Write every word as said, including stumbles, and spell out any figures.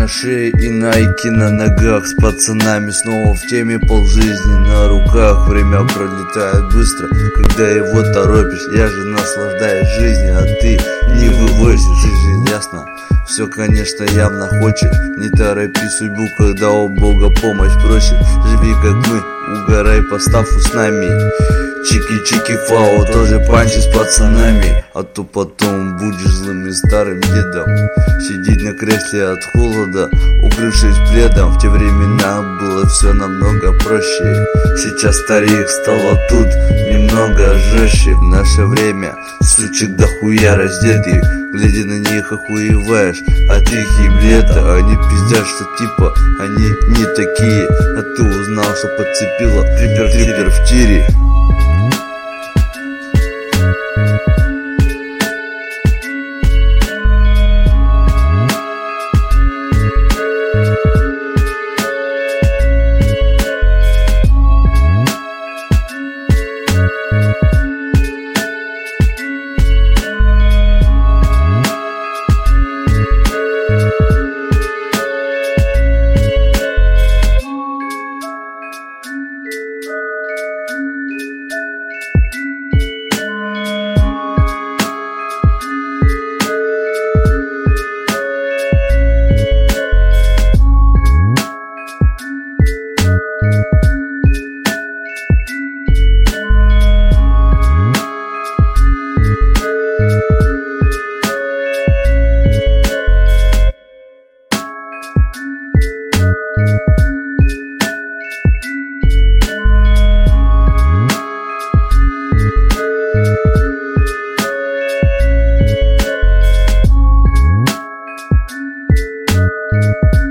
шее и найки на ногах. С пацанами снова в теме, полжизни на руках. Время пролетает быстро, когда его торопишь. Я же наслаждаюсь жизнью, а ты не вывозишь жизнь, ясно? Все, конечно, явно хочешь. Не торопи судьбу, когда у Бога помощь просит. Живи как мы, угорай по ставу с нами. Чики-чики-фау, тоже панчи с пацанами. А то потом будешь злым и старым дедом. Сидеть на кресле от холода, укрывшись пледом. В те времена было все намного проще. Сейчас старик стало тут немного жестче. В наше время сучек дохуя раздетых. Глядя на них охуеваешь от их еблета. Они пиздят, что типа они не такие. А ты узнал, что подцепила трипер в тире. We'll be right back.